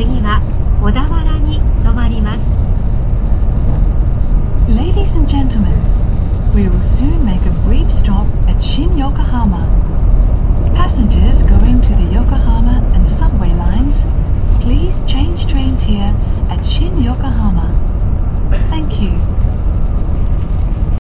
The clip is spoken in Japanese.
次は小田原に停まります。 Ladies and gentlemen, we will soon make a brief stop at Shin Yokohama.